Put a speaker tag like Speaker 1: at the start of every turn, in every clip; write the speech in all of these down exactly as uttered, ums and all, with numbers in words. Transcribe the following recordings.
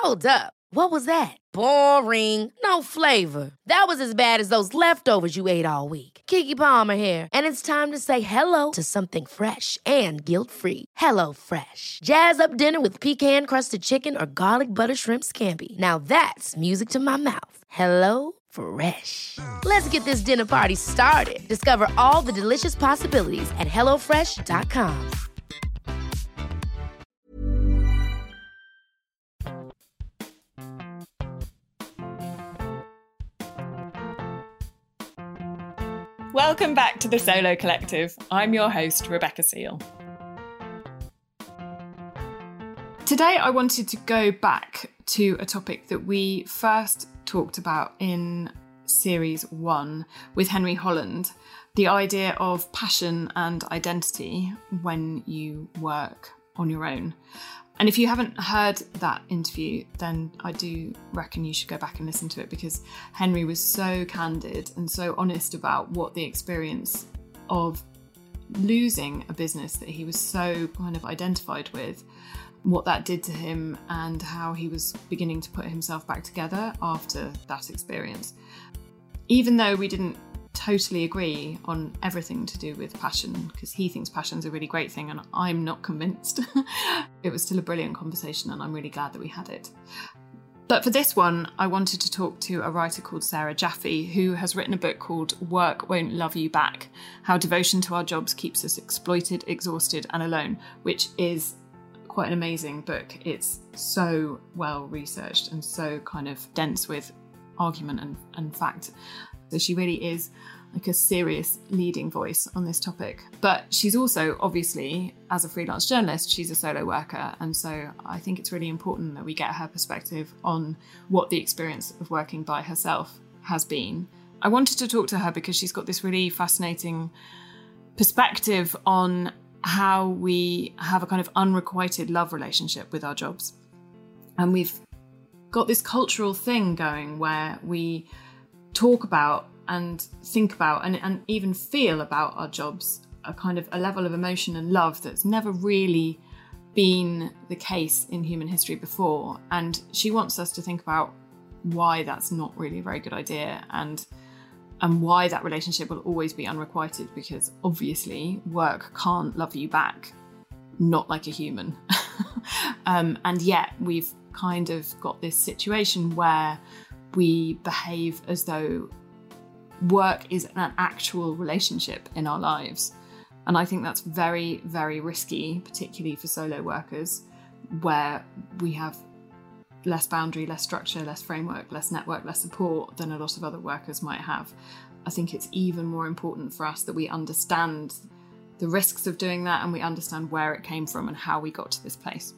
Speaker 1: Hold up. What was that? Boring. No flavor. That was as bad as those leftovers you ate all week. Keke Palmer here, and it's time to say hello to something fresh and guilt-free. Hello Fresh. Jazz up dinner with pecan-crusted chicken or garlic butter shrimp scampi. Now that's music to my mouth. Hello Fresh. Let's get this dinner party started. Discover all the delicious possibilities at hello fresh dot com.
Speaker 2: Welcome back to the Solo Collective. I'm your host, Rebecca Seal. Today I wanted to go back to a topic that we first talked about in series one with Henry Holland, the idea of passion and identity when you work on your own. And if you haven't heard that interview, then I do reckon you should go back and listen to it, because Henry was so candid and so honest about what the experience of losing a business that he was so kind of identified with, what that did to him, and how he was beginning to put himself back together after that experience. Even though we didn't totally agree on everything to do with passion, because he thinks passion's a really great thing and I'm not convinced. It was still a brilliant conversation and I'm really glad that we had it. But for this one, I wanted to talk to a writer called Sarah Jaffe, who has written a book called Work Won't Love You Back: How Devotion to Our Jobs Keeps Us Exploited, Exhausted and Alone, which is quite an amazing book. It's so well researched and so kind of dense with argument and, and fact. So she really is like a serious leading voice on this topic. But she's also, obviously, as a freelance journalist, she's a solo worker. And so I think it's really important that we get her perspective on what the experience of working by herself has been. I wanted to talk to her because she's got this really fascinating perspective on how we have a kind of unrequited love relationship with our jobs. And we've got this cultural thing going where we talk about and think about and, and even feel about our jobs a kind of a level of emotion and love that's never really been the case in human history before. And she wants us to think about why that's not really a very good idea, and and why that relationship will always be unrequited, because obviously work can't love you back, not like a human. um, and yet we've kind of got this situation where we behave as though work is an actual relationship in our lives. And I think that's very, very risky, particularly for solo workers, where we have less boundary, less structure, less framework, less network, less support than a lot of other workers might have. I think it's even more important for us that we understand the risks of doing that, and we understand where it came from and how we got to this place.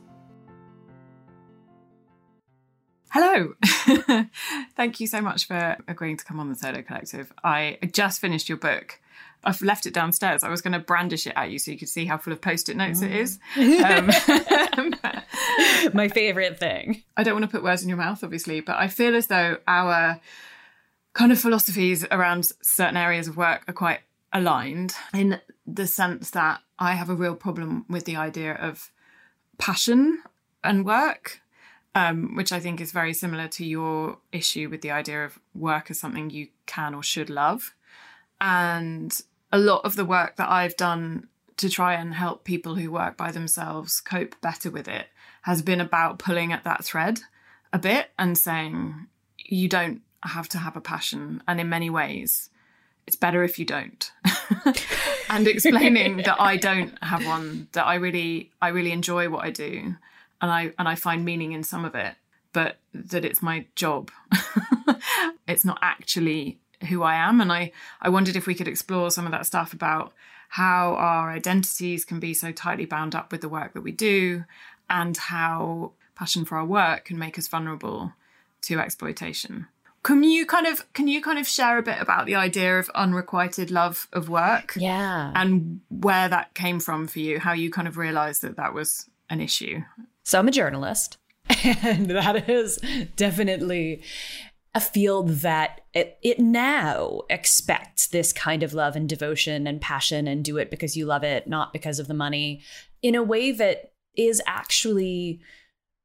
Speaker 2: Hello. Thank you so much for agreeing to come on the Solo Collective. I just finished your book. I've left it downstairs. I was going to brandish it at you so you could see how full of post-it notes mm. it is. Um,
Speaker 3: My favourite thing.
Speaker 2: I don't want to put words in your mouth, obviously, but I feel as though our kind of philosophies around certain areas of work are quite aligned, in the sense that I have a real problem with the idea of passion and work. Um, which I think is very similar to your issue with the idea of work as something you can or should love. And a lot of the work that I've done to try and help people who work by themselves cope better with it has been about pulling at that thread a bit and saying, you don't have to have a passion. And in many ways, it's better if you don't. And explaining that I don't have one, that I really, I really enjoy what I do. And I and I find meaning in some of it, but that it's my job. It's not actually who I am. And I, I wondered if we could explore some of that stuff about how our identities can be so tightly bound up with the work that we do, and how passion for our work can make us vulnerable to exploitation. Can you kind of can you kind of share a bit about the idea of unrequited love of work?
Speaker 3: Yeah.
Speaker 2: And where that came from for you, how you kind of realised that that was an issue?
Speaker 3: So I'm a journalist, and that is definitely a field that it, it now expects this kind of love and devotion and passion, and do it because you love it, not because of the money, in a way that is actually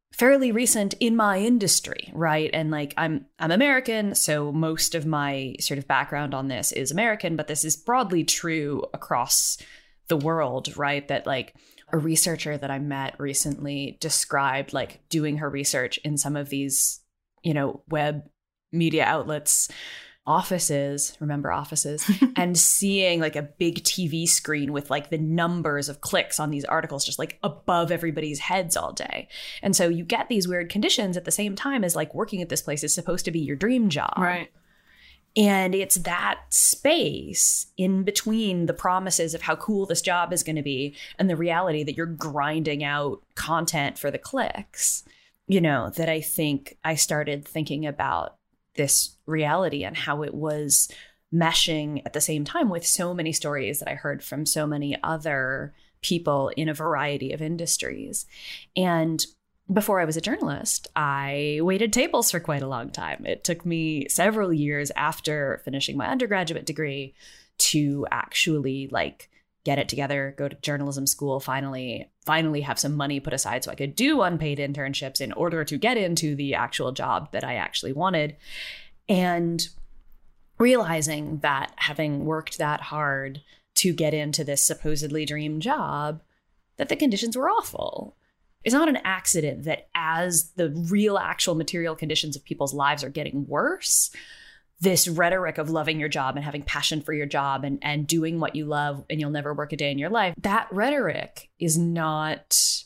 Speaker 3: fairly recent in my industry, right? And like I'm I'm American, so most of my sort of background on this is American, but this is broadly true across the world, right? That like a researcher that I met recently described like doing her research in some of these, you know, web media outlets, offices, remember offices, and seeing like a big T V screen with like the numbers of clicks on these articles just like above everybody's heads all day. And so you get these weird conditions at the same time as like working at this place is supposed to be your dream job.
Speaker 2: Right.
Speaker 3: And it's that space in between the promises of how cool this job is going to be and the reality that you're grinding out content for the clicks, you know, that I think I started thinking about this reality and how it was meshing at the same time with so many stories that I heard from so many other people in a variety of industries. And before I was a journalist, I waited tables for quite a long time. It took me several years after finishing my undergraduate degree to actually like get it together, go to journalism school, finally, finally have some money put aside so I could do unpaid internships in order to get into the actual job that I actually wanted. And realizing that having worked that hard to get into this supposedly dream job, that the conditions were awful. It's not an accident that as the real actual material conditions of people's lives are getting worse, this rhetoric of loving your job and having passion for your job and, and doing what you love and you'll never work a day in your life, that rhetoric is not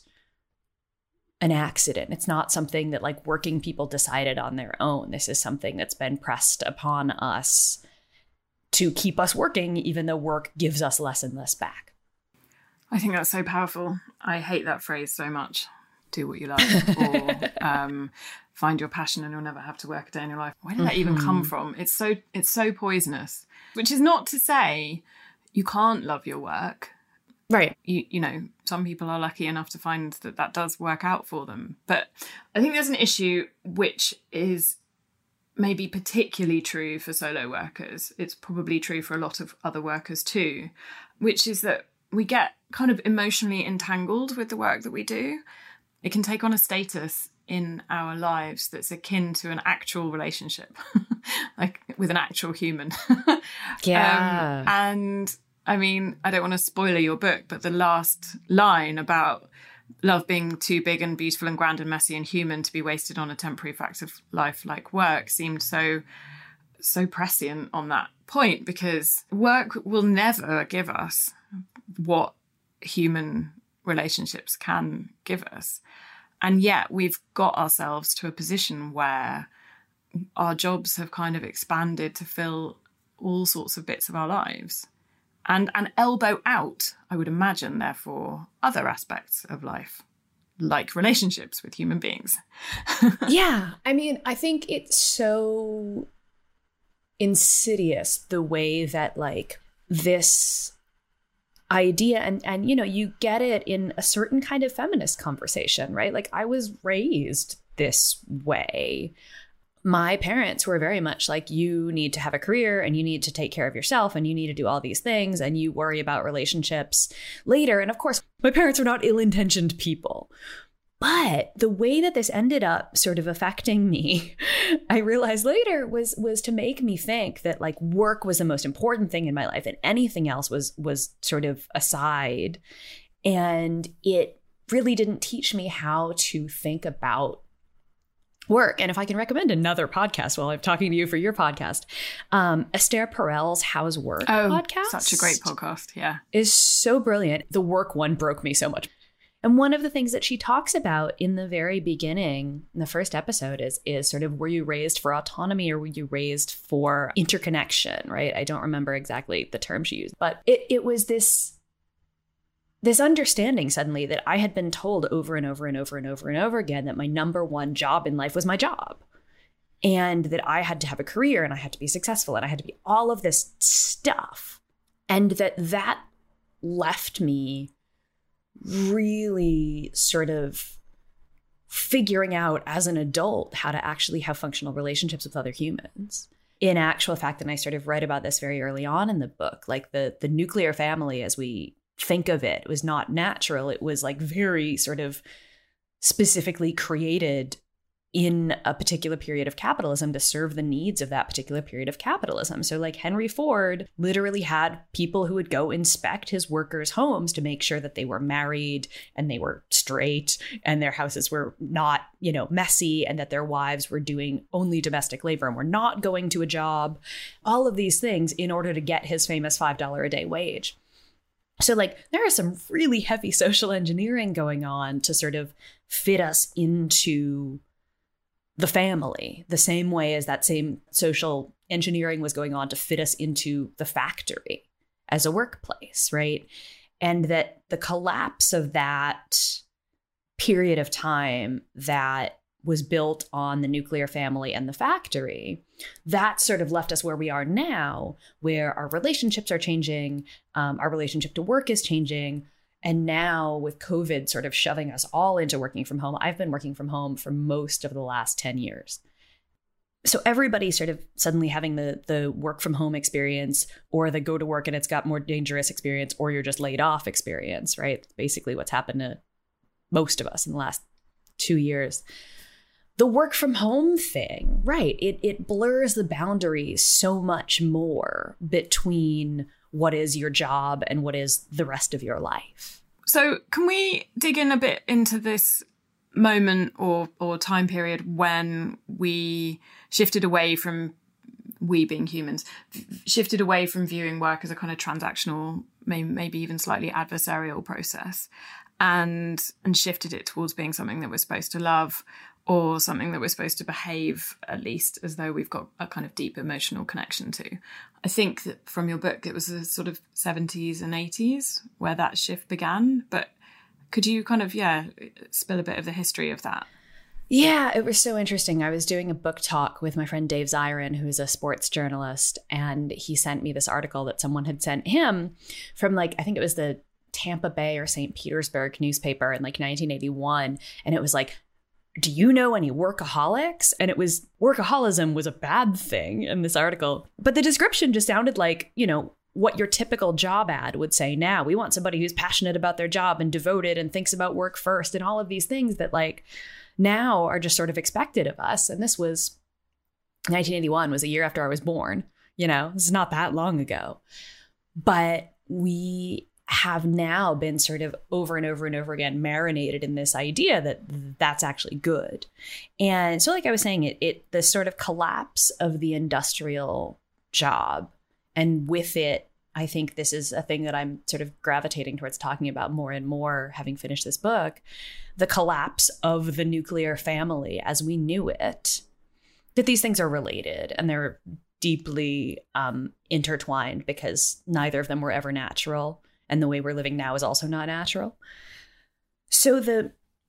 Speaker 3: an accident. It's not something that like working people decided on their own. This is something that's been pressed upon us to keep us working, even though work gives us less and less back.
Speaker 2: I think that's so powerful. I hate that phrase so much. Do what you love, or um, find your passion and you'll never have to work a day in your life. Where did that mm-hmm. even come from? It's so it's so poisonous. Which is not to say you can't love your work.
Speaker 3: Right.
Speaker 2: You you know, some people are lucky enough to find that that does work out for them. But I think there's an issue which is maybe particularly true for solo workers. It's probably true for a lot of other workers too, which is that we get kind of emotionally entangled with the work that we do. It can take on a status in our lives that's akin to an actual relationship, like with an actual human.
Speaker 3: Yeah.
Speaker 2: Um, and I mean, I don't want to spoiler your book, but the last line about love being too big and beautiful and grand and messy and human to be wasted on a temporary fact of life like work seemed so, so prescient on that point, because work will never give us what human relationships can give us. And yet we've got ourselves to a position where our jobs have kind of expanded to fill all sorts of bits of our lives and, and elbow out, I would imagine, therefore, other aspects of life, like relationships with human beings.
Speaker 3: Yeah. I mean, I think it's so insidious the way that like this idea and and you know you get it in a certain kind of feminist conversation, right? Like I was raised this way. My parents were very much like, you need to have a career and you need to take care of yourself and you need to do all these things and you worry about relationships later. And of course, my parents were not ill-intentioned people. But the way that this ended up sort of affecting me, I realized later was was to make me think that like work was the most important thing in my life and anything else was was sort of aside. And it really didn't teach me how to think about work. And if I can recommend another podcast while I'm talking to you for your podcast, um, Esther Perel's How's Work
Speaker 2: oh,
Speaker 3: podcast.
Speaker 2: Such a great podcast. Yeah.
Speaker 3: Is so brilliant. The work one broke me so much. And one of the things that she talks about in the very beginning, in the first episode, is is sort of, were you raised for autonomy or were you raised for interconnection, right? I don't remember exactly the term she used, but it, it was this, this understanding suddenly that I had been told over and over and over and over and over again that my number one job in life was my job. And that I had to have a career and I had to be successful and I had to be all of this stuff. And that that left me really sort of figuring out as an adult how to actually have functional relationships with other humans. In actual fact, and I sort of read about this very early on in the book, like the the nuclear family as we think of it was not natural. It was like very sort of specifically created in a particular period of capitalism to serve the needs of that particular period of capitalism. So like Henry Ford literally had people who would go inspect his workers' homes to make sure that they were married and they were straight and their houses were not, you know, messy, and that their wives were doing only domestic labor and were not going to a job. All of these things in order to get his famous five dollars a day wage. So like there is some really heavy social engineering going on to sort of fit us into the family, the same way as that same social engineering was going on to fit us into the factory as a workplace, right? And that the collapse of that period of time that was built on the nuclear family and the factory, that sort of left us where we are now, where our relationships are changing, um, our relationship to work is changing. And now with COVID sort of shoving us all into working from home, I've been working from home for most of the last ten years. So everybody sort of suddenly having the the work from home experience, or the go to work and it's got more dangerous experience, or you're just laid off experience, right? Basically what's happened to most of us in the last two years. The work from home thing, right? It it blurs the boundaries so much more between what is your job and what is the rest of your life.
Speaker 2: So can we dig in a bit into this moment or or time period when we shifted away from, we being humans, shifted away from viewing work as a kind of transactional, maybe, maybe even slightly adversarial process, and and shifted it towards being something that we're supposed to love, or something that we're supposed to behave at least as though we've got a kind of deep emotional connection to. I think that from your book, it was the sort of seventies and eighties where that shift began. But could you kind of, yeah, spill a bit of the history of that?
Speaker 3: Yeah, it was so interesting. I was doing a book talk with my friend Dave Zirin, who's a sports journalist, and he sent me this article that someone had sent him from, like, I think it was the Tampa Bay or Saint Petersburg newspaper in like nineteen eighty-one. And it was like, do you know any workaholics? And it was, workaholism was a bad thing in this article. But the description just sounded like, you know, what your typical job ad would say now. We want somebody who's passionate about their job and devoted and thinks about work first, and all of these things that like now are just sort of expected of us. And this was nineteen eighty-one, was a year after I was born. You know, this is not that long ago. But we have now been sort of over and over and over again marinated in this idea that that's actually good. And so like I was saying, it, it the sort of collapse of the industrial job, and with it, I think this is a thing that I'm sort of gravitating towards talking about more and more, having finished this book, the collapse of the nuclear family as we knew it, that these things are related and they're deeply um, intertwined, because neither of them were ever natural. And the way we're living now is also not natural. So the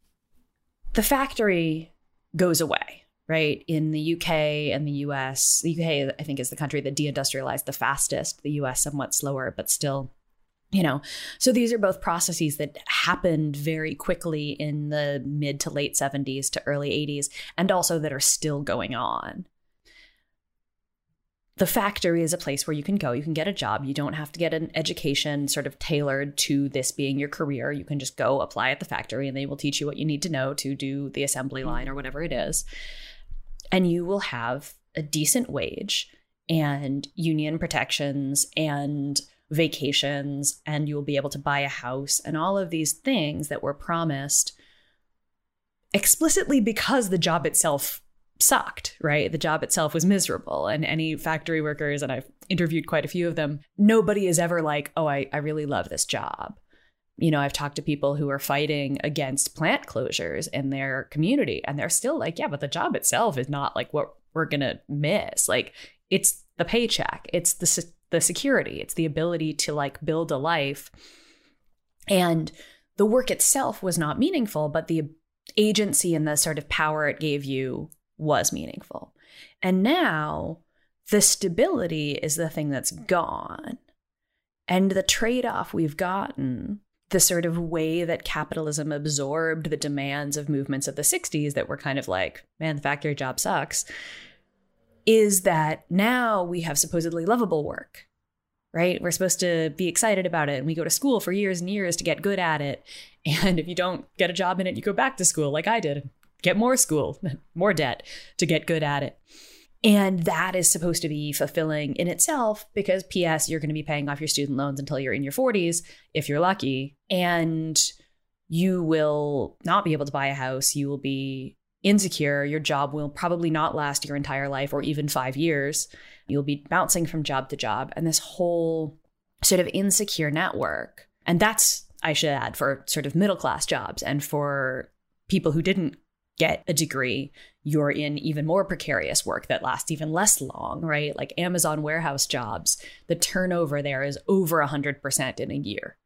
Speaker 3: the factory goes away, right? In the U K and the U S, the U K, I think, is the country that deindustrialized the fastest. The U S somewhat slower, but still, you know. So these are both processes that happened very quickly in the mid to late seventies to early eighties, and also that are still going on. The factory is a place where you can go, you can get a job. You don't have to get an education sort of tailored to this being your career. You can just go apply at the factory and they will teach you what you need to know to do the assembly line or whatever it is. And you will have a decent wage and union protections and vacations, and you will be able to buy a house and all of these things that were promised explicitly because the job itself sucked, right? The job itself was miserable. And any factory workers, and I've interviewed quite a few of them, nobody is ever like, oh, I, I really love this job. You know, I've talked to people who are fighting against plant closures in their community, and they're still like, yeah, but the job itself is not like what we're going to miss. Like, it's the paycheck, it's the the security, it's the ability to like build a life. And the work itself was not meaningful, but the agency and the sort of power it gave you was meaningful. And now the stability is the thing that's gone. And the trade-off we've gotten, the sort of way that capitalism absorbed the demands of movements of the sixties that were kind of like, man, the factory job sucks, is that now we have supposedly lovable work, right? We're supposed to be excited about it, and we go to school for years and years to get good at it. And if you don't get a job in it, you go back to school like I did, get more school, more debt to get good at it. And that is supposed to be fulfilling in itself because P S you're going to be paying off your student loans until you're in your forties, if you're lucky. And you will not be able to buy a house. You will be insecure. Your job will probably not last your entire life or even five years. You'll be bouncing from job to job. And this whole sort of insecure network. And that's, I should add, for sort of middle class jobs. And for people who didn't get a degree, you're in even more precarious work that lasts even less long, right? Like Amazon warehouse jobs, the turnover there is over one hundred percent in a year.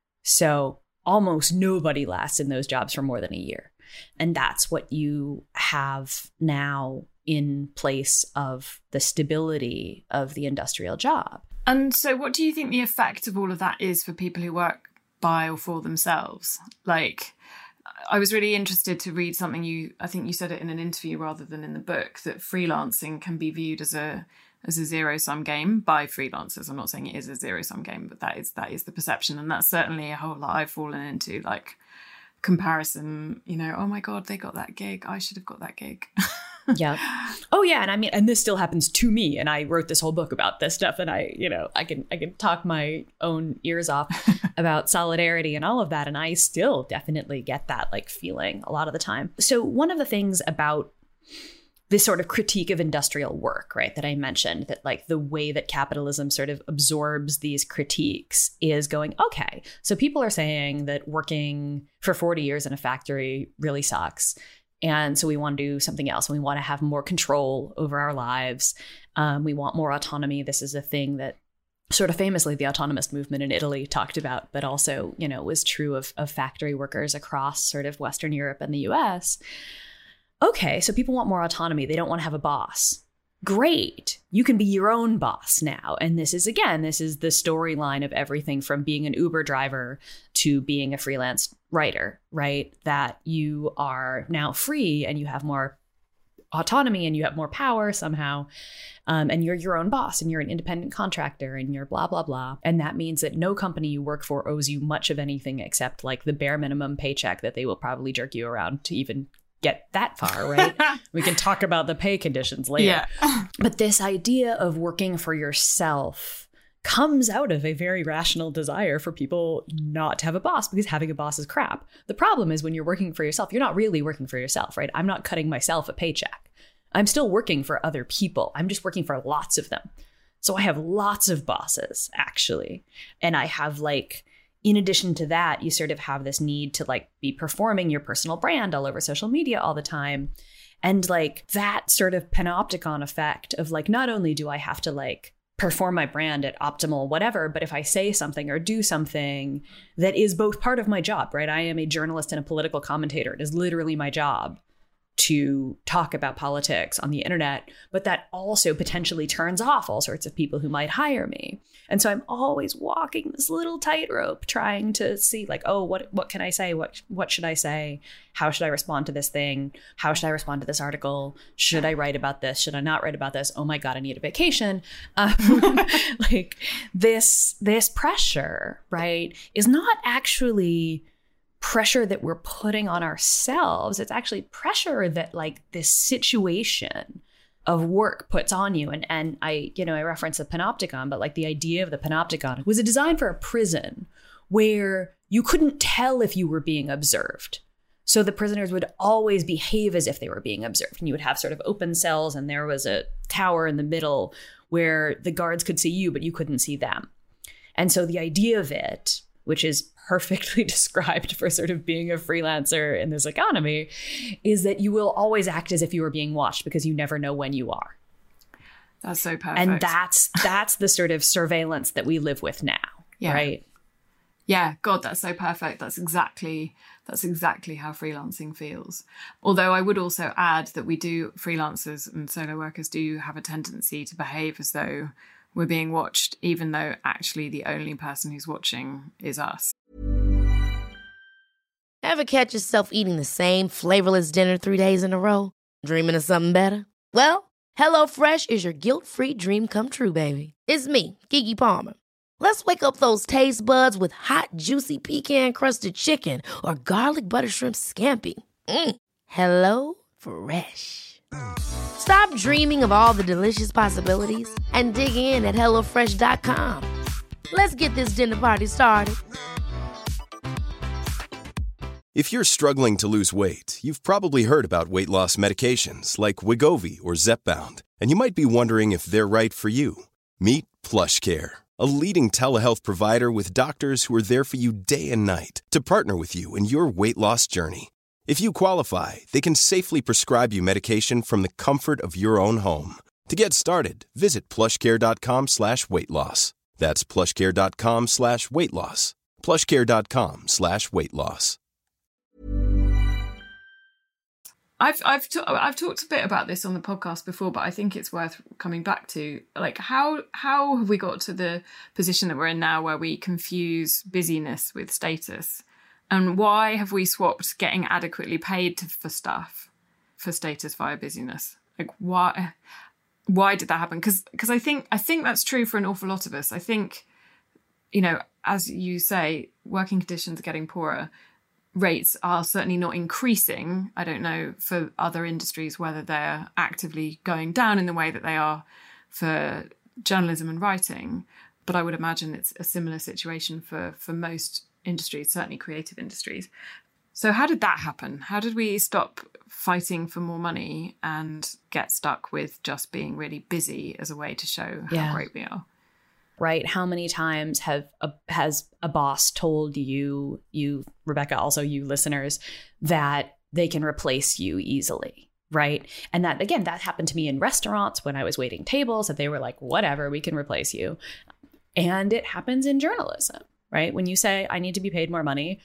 Speaker 3: So almost nobody lasts in those jobs for more than a year. And that's what you have now in place of the stability of the industrial job.
Speaker 2: And so what do you think the effect of all of that is for people who work by or for themselves? Like, I was really interested to read something you, I think you said it in an interview rather than in the book, that freelancing can be viewed as a as a zero-sum game by freelancers. I'm not saying it is a zero-sum game, but that is that is the perception. And that's certainly a whole lot I've fallen into, like comparison, you know, oh my God, they got that gig. I should have got that gig.
Speaker 3: Yeah. Oh yeah. And I mean, and this still happens to me. And I wrote this whole book about this stuff. And I, you know, I can, I can talk my own ears off about solidarity and all of that. And I still definitely get that like feeling a lot of the time. So one of the things about this sort of critique of industrial work, right, that I mentioned, that like the way that capitalism sort of absorbs these critiques is going, okay, so people are saying that working for forty years in a factory really sucks. And so we want to do something else. We want to have more control over our lives. Um, we want more autonomy. This is a thing that sort of famously the autonomous movement in Italy talked about, but also, you know, was true of, of factory workers across sort of Western Europe and the U S. Okay, so people want more autonomy. They don't want to have a boss. Great. You can be your own boss now. And this is, again, this is the storyline of everything from being an Uber driver to being a freelance writer, right? That you are now free and you have more autonomy and you have more power somehow. Um, and you're your own boss and you're an independent contractor and you're blah, blah, blah. And that means that no company you work for owes you much of anything except like the bare minimum paycheck that they will probably jerk you around to even get that far, right? We can talk about the pay conditions later. Yeah. But this idea of working for yourself comes out of a very rational desire for people not to have a boss because having a boss is crap. The problem is when you're working for yourself, you're not really working for yourself, right? I'm not cutting myself a paycheck. I'm still working for other people. I'm just working for lots of them. So I have lots of bosses, actually. And I have like, in addition to that, you sort of have this need to like be performing your personal brand all over social media all the time. And like that sort of panopticon effect of like, not only do I have to like perform my brand at optimal whatever, but if I say something or do something that is both part of my job, right? I am a journalist and a political commentator. It is literally my job to talk about politics on the internet, but that also potentially turns off all sorts of people who might hire me. And so I'm always walking this little tightrope trying to see like, oh, what what can I say? What what should I say? How should I respond to this thing? How should I respond to this article? Should I write about this? Should I not write about this? Oh my God, I need a vacation. Um, like this, this pressure, right, is not actually pressure that we're putting on ourselves. It's actually pressure that like this situation of work puts on you. And and I, you know, I reference the panopticon, but like the idea of the panopticon was a design for a prison where you couldn't tell if you were being observed. So the prisoners would always behave as if they were being observed. And you would have sort of open cells and there was a tower in the middle where the guards could see you, but you couldn't see them. And so the idea of it, which is perfectly described for sort of being a freelancer in this economy, is that you will always act as if you were being watched because you never know when you are.
Speaker 2: That's so perfect.
Speaker 3: And that's that's the sort of surveillance that we live with now, yeah. Right?
Speaker 2: Yeah, God, that's so perfect. That's exactly that's exactly how freelancing feels. Although I would also add that we do, freelancers and solo workers do have a tendency to behave as though we're being watched, even though actually the only person who's watching is us.
Speaker 1: Ever catch yourself eating the same flavorless dinner three days in a row? Dreaming of something better? Well, HelloFresh is your guilt-free dream come true, baby. It's me, Keke Palmer. Let's wake up those taste buds with hot, juicy pecan-crusted chicken or garlic butter shrimp scampi. Mm. Hello Fresh. Stop dreaming of all the delicious possibilities and dig in at hello fresh dot com. Let's get this dinner party started.
Speaker 4: If you're struggling to lose weight, you've probably heard about weight loss medications like Wegovy or Zepbound, and you might be wondering if they're right for you. Meet PlushCare, a leading telehealth provider with doctors who are there for you day and night to partner with you in your weight loss journey. If you qualify, they can safely prescribe you medication from the comfort of your own home. To get started, visit plushcare.com slash weight loss. That's plushcare.com slash weight loss. plushcare.com slash weight loss.
Speaker 2: I've I've ta- I've talked a bit about this on the podcast before, but I think it's worth coming back to. Like, how how have we got to the position that we're in now, where we confuse busyness with status, and why have we swapped getting adequately paid to, for stuff for status via busyness? Like, why why did that happen? Because because I think I think that's true for an awful lot of us. I think, you know, as you say, working conditions are getting poorer. Rates are certainly not increasing. I don't know for other industries whether they're actively going down in the way that they are for journalism and writing, but I would imagine it's a similar situation for, for most industries, certainly creative industries. So how did that happen? How did we stop fighting for more money and get stuck with just being really busy as a way to show how
Speaker 3: Yeah.
Speaker 2: great we are?
Speaker 3: Right? How many times have a, has a boss told you, you, Rebecca, also you listeners, that they can replace you easily, right? And that, again, that happened to me in restaurants when I was waiting tables, that they were like, whatever, we can replace you. And it happens in journalism, right? When you say, I need to be paid more money,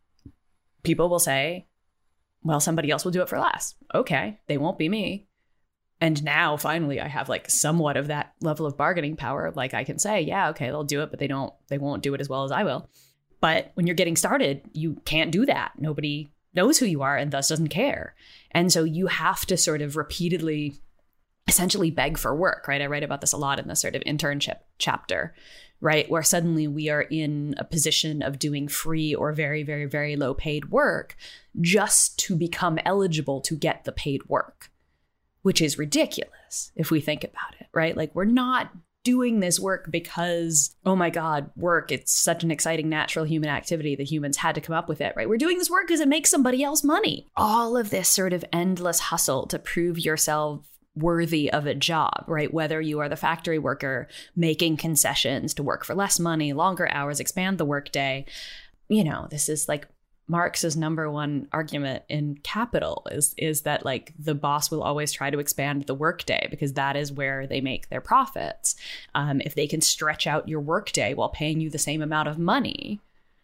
Speaker 3: people will say, well, somebody else will do it for less. Okay, they won't be me. And now finally I have like somewhat of that level of bargaining power. Like I can say, yeah, okay, they'll do it, but they don't, they won't do it as well as I will. But when you're getting started, you can't do that. Nobody knows who you are and thus doesn't care. And so you have to sort of repeatedly essentially beg for work, right? I write about this a lot in the sort of internship chapter, right? Where suddenly we are in a position of doing free or very, very, very low paid work just to become eligible to get the paid work. Which is ridiculous if we think about it, right? Like, we're not doing this work because, oh my God, work, it's such an exciting natural human activity. The humans had to come up with it, right? We're doing this work because it makes somebody else money. All of this sort of endless hustle to prove yourself worthy of a job, right? Whether you are the factory worker making concessions to work for less money, longer hours, expand the workday. You know, this is like Marx's number one argument in Capital is, is that like the boss will always try to expand the workday because that is where they make their profits. Um, if they can stretch out your workday while paying you the same amount of money,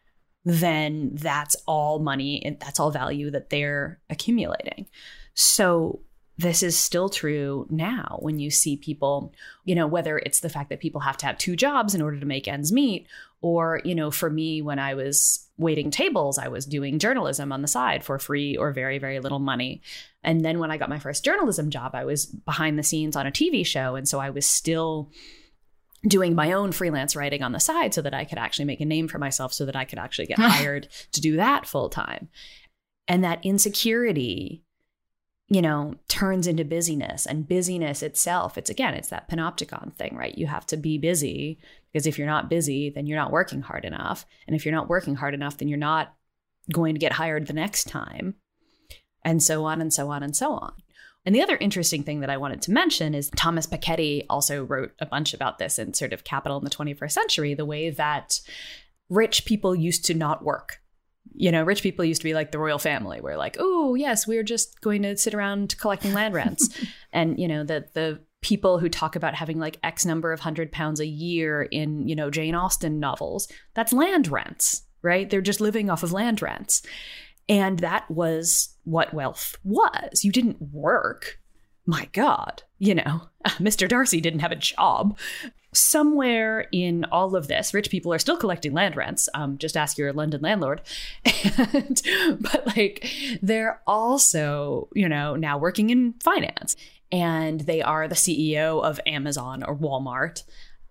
Speaker 3: then that's all money and that's all value that they're accumulating. So this is still true now when you see people, you know, whether it's the fact that people have to have two jobs in order to make ends meet, or, you know, for me, when I was waiting tables, I was doing journalism on the side for free or very, very little money. And then when I got my first journalism job, I was behind the scenes on a T V show. And so I was still doing my own freelance writing on the side so that I could actually make a name for myself, so that I could actually get hired to do that full time. And that insecurity, you know, turns into busyness, and busyness itself, it's again, it's that panopticon thing, right? You have to be busy because if you're not busy, then you're not working hard enough. And if you're not working hard enough, then you're not going to get hired the next time, and so on and so on and so on. And the other interesting thing that I wanted to mention is Thomas Piketty also wrote a bunch about this in sort of Capital in the twenty-first century, the way that rich people used to not work. You know, rich people used to be like the royal family. We're like, oh, yes, we're just going to sit around collecting land rents. And, you know, the the people who talk about having like X number of hundred pounds a year in, you know, Jane Austen novels, that's land rents, right? They're just living off of land rents. And that was what wealth was. You didn't work. My God, you know, Mister Darcy didn't have a job. Somewhere in all of this, rich people are still collecting land rents. Um, just ask your London landlord. And, but like, they're also, you know, now working in finance, and they are the C E O of Amazon or Walmart.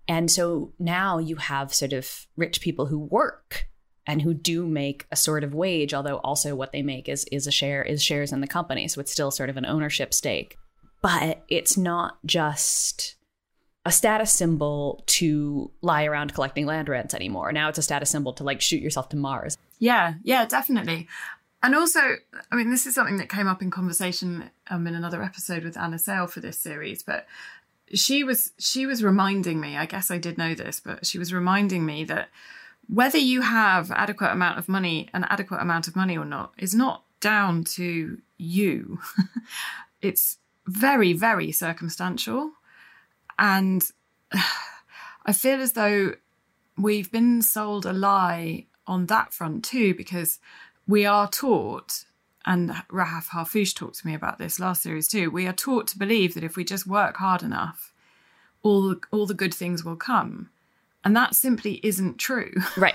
Speaker 3: And so now you have sort of rich people who work and who do make a sort of wage, although also what they make is is a share is shares in the company. So it's still sort of an ownership stake. But it's not just a status symbol to lie around collecting land rents anymore. Now it's a status symbol to like shoot yourself to Mars.
Speaker 2: Yeah, yeah, definitely. And also, I mean, this is something that came up in conversation um, in another episode with Anna Sale for this series, but she was she was reminding me, I guess I did know this, but she was reminding me that whether you have adequate amount of money, an adequate amount of money or not, is not down to you. It's very, very circumstantial. And I feel as though we've been sold a lie on that front too, because we are taught, and Rahaf Harfouche talked to me about this last series too, we are taught to believe that if we just work hard enough, all the, all the good things will come. And that simply isn't true.
Speaker 3: Right.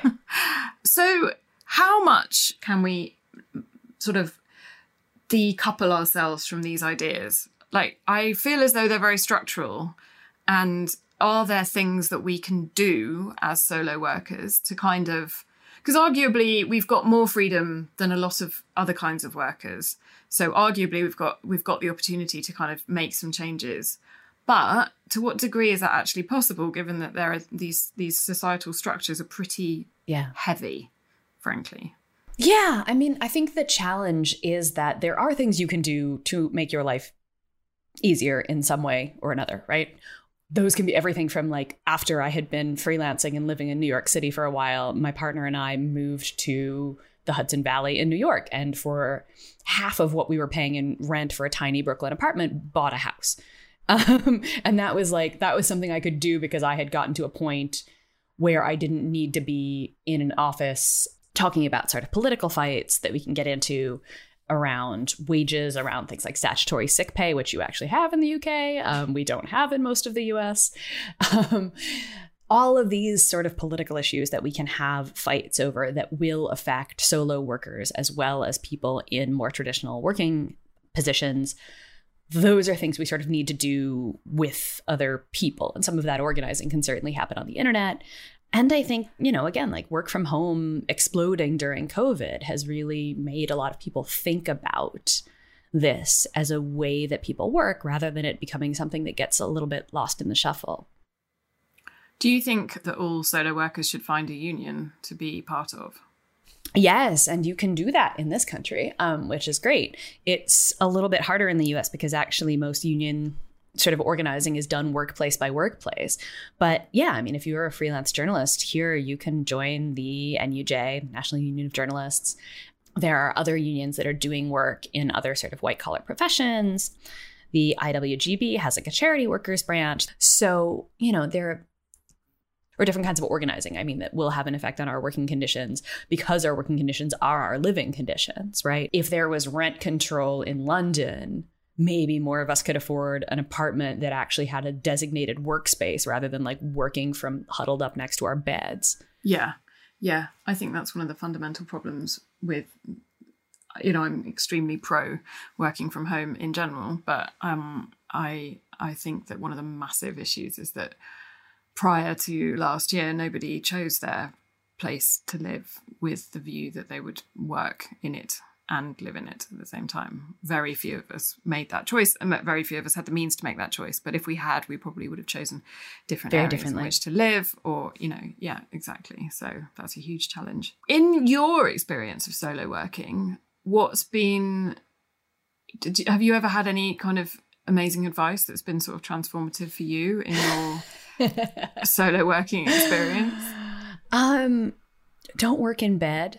Speaker 2: So how much can we sort of decouple ourselves from these ideas? Like, I feel as though they're very structural. And are there things that we can do as solo workers to kind of, because arguably we've got more freedom than a lot of other kinds of workers. So arguably we've got we've got the opportunity to kind of make some changes. But to what degree is that actually possible, given that there are these these societal structures are pretty
Speaker 3: yeah.
Speaker 2: heavy, frankly?
Speaker 3: Yeah, I mean, I think the challenge is that there are things you can do to make your life easier in some way or another, right? Those can be everything from, like, after I had been freelancing and living in New York City for a while, my partner and I moved to the Hudson Valley in New York. And for half of what we were paying in rent for a tiny Brooklyn apartment, bought a house. Um, and that was like, that was something I could do because I had gotten to a point where I didn't need to be in an office talking about sort of political fights that we can get into around wages, around things like statutory sick pay, which you actually have in the U K. Um, we don't have in most of the U S. Um, all of these sort of political issues that we can have fights over that will affect solo workers as well as people in more traditional working positions. Those are things we sort of need to do with other people. And some of that organizing can certainly happen on the internet. And I think, you know, again, like work from home exploding during COVID has really made a lot of people think about this as a way that people work rather than it becoming something that gets a little bit lost in the shuffle.
Speaker 2: Do you think that all solo workers should find a union to be part of?
Speaker 3: Yes, and you can do that in this country, um, which is great. It's a little bit harder in the U S because actually most union sort of organizing is done workplace by workplace. But yeah, I mean, if you're a freelance journalist here, you can join the N U J, National Union of Journalists. There are other unions that are doing work in other sort of white collar professions. The I W G B has like a charity workers branch. So, you know, there are or different kinds of organizing, I mean, that will have an effect on our working conditions because our working conditions are our living conditions, right? If there was rent control in London, maybe more of us could afford an apartment that actually had a designated workspace rather than like working from huddled up next to our beds.
Speaker 2: Yeah. Yeah. I think that's one of the fundamental problems with, you know, I'm extremely pro working from home in general, but um, I I think that one of the massive issues is that prior to last year, nobody chose their place to live with the view that they would work in it and live in it at the same time. Very few of us made that choice, and very few of us had the means to make that choice. But if we had, we probably would have chosen different
Speaker 3: Very
Speaker 2: areas
Speaker 3: differently.
Speaker 2: in which to live, or, you know, yeah, exactly. So that's a huge challenge. In your experience of solo working, what's been, did you, have you ever had any kind of amazing advice that's been sort of transformative for you in your solo working experience?
Speaker 3: Um, don't work in bed.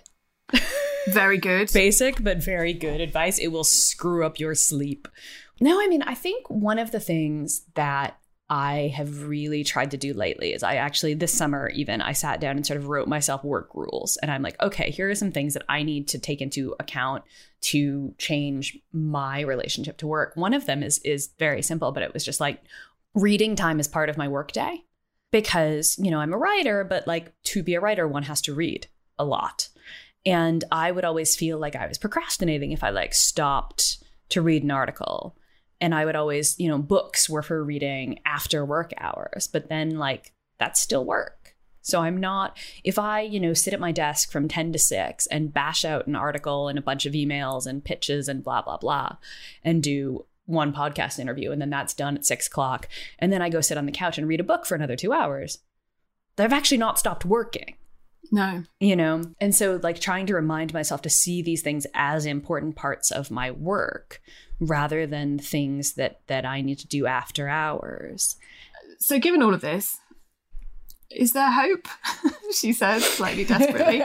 Speaker 2: Very good.
Speaker 3: Basic, but very good advice. It will screw up your sleep. No, I mean, I think one of the things that I have really tried to do lately is I actually, this summer even, I sat down and sort of wrote myself work rules. And I'm like, okay, here are some things that I need to take into account to change my relationship to work. One of them is is very simple, but it was just like reading time is part of my work day because, you know, I'm a writer, but like to be a writer, one has to read a lot. And I would always feel like I was procrastinating if I like stopped to read an article. And I would always, you know, books were for reading after work hours. But then like that's still work. So I'm not, if I, you know, sit at my desk from ten to six and bash out an article and a bunch of emails and pitches and blah, blah, blah, and do one podcast interview, and then that's done at six o'clock, and then I go sit on the couch and read a book for another two hours, I've actually not stopped working.
Speaker 2: No.
Speaker 3: You know, and so like trying to remind myself to see these things as important parts of my work rather than things that that I need to do after hours.
Speaker 2: So given all of this, is there hope? She says slightly desperately.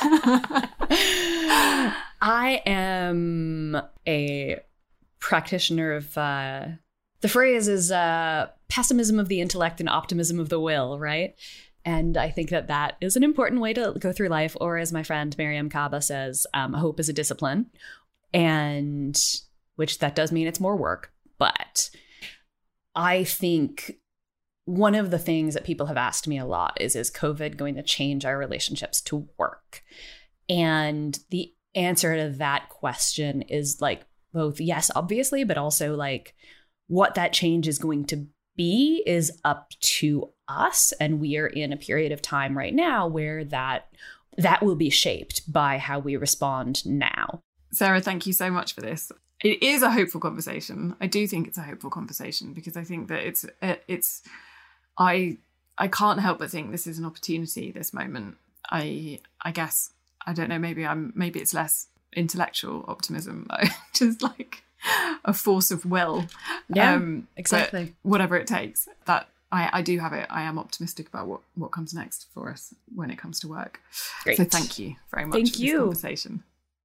Speaker 3: I am a practitioner of uh, the phrase is uh, pessimism of the intellect and optimism of the will, right? And I think that that is an important way to go through life. Or as my friend Miriam Kaba says, um, hope is a discipline. And which that does mean it's more work. But I think one of the things that people have asked me a lot is, is COVID going to change our relationships to work? And the answer to that question is like both yes, obviously, but also like what that change is going to be is up to us. And we are in a period of time right now where that that will be shaped by how we respond now.
Speaker 2: Sarah, thank you so much for this. It is a hopeful conversation. I do think it's a hopeful conversation because I think that it's it's I I can't help but think this is an opportunity, this moment. I I guess I don't know, maybe I'm maybe it's less intellectual optimism, though, just like a force of will.
Speaker 3: Yeah,
Speaker 2: um,
Speaker 3: exactly.
Speaker 2: Whatever it takes, that I, I do have it. I am optimistic about what, what comes next for us when it comes to work.
Speaker 3: Great.
Speaker 2: So thank you very much
Speaker 3: thank
Speaker 2: for
Speaker 3: you.
Speaker 2: this conversation.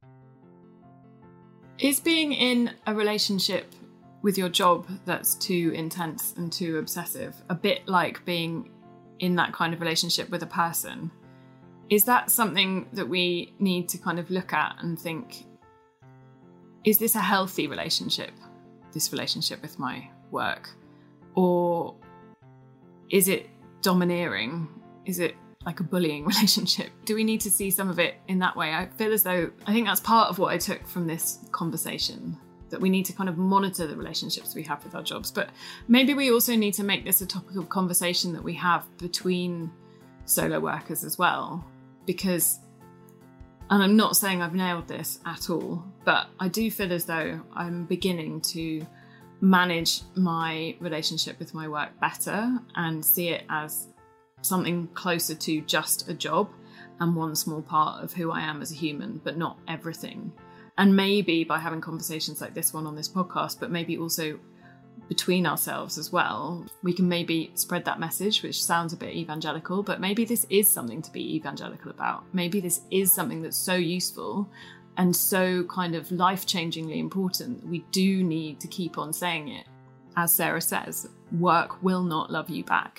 Speaker 2: Is being in a relationship with your job that's too intense and too obsessive a bit like being in that kind of relationship with a person? Is that something that we need to kind of look at and think, is this a healthy relationship, this relationship with my work? Or is it domineering? Is it like a bullying relationship? Do we need to see some of it in that way? I feel as though, I think that's part of what I took from this conversation, that we need to kind of monitor the relationships we have with our jobs. But maybe we also need to make this a topic of conversation that we have between solo workers as well. Because, and I'm not saying I've nailed this at all, but I do feel as though I'm beginning to manage my relationship with my work better and see it as something closer to just a job and one small part of who I am as a human, but not everything. And maybe by having conversations like this one on this podcast, but maybe also between ourselves as well, we can maybe spread that message, which sounds a bit evangelical, but maybe this is something to be evangelical about. Maybe this is something that's so useful and so kind of life-changingly important. We do need to keep on saying it. As Sarah says, work will not love you back.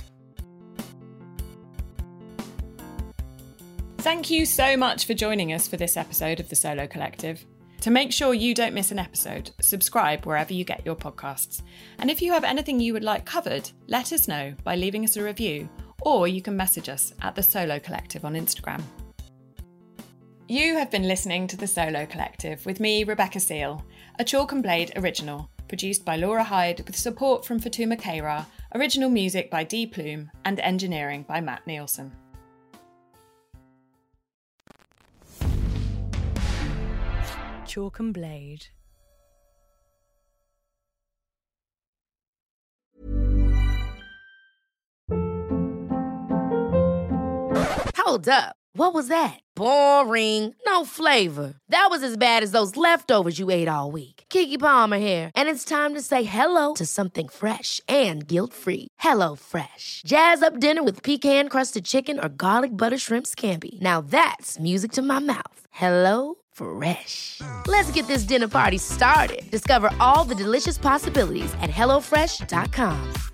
Speaker 2: Thank you so much for joining us for this episode of The Solo Collective. To make sure you don't miss an episode, subscribe wherever you get your podcasts. And if you have anything you would like covered, let us know by leaving us a review, or you can message us at The Solo Collective on Instagram. You have been listening to The Solo Collective with me, Rebecca Seal, a Chalk and Blade original, produced by Laura Hyde with support from Fatuma Kara, original music by Dee Plume, and engineering by Matt Nielsen.
Speaker 1: Chalk and Blade. Hold up. What was that? Boring. No flavor. That was as bad as those leftovers you ate all week. Keke Palmer here, and it's time to say hello to something fresh and guilt-free. Hello Fresh. Jazz up dinner with pecan-crusted chicken or garlic butter shrimp scampi. Now that's music to my mouth. Hello Fresh. Let's get this dinner party started. Discover all the delicious possibilities at hello fresh dot com.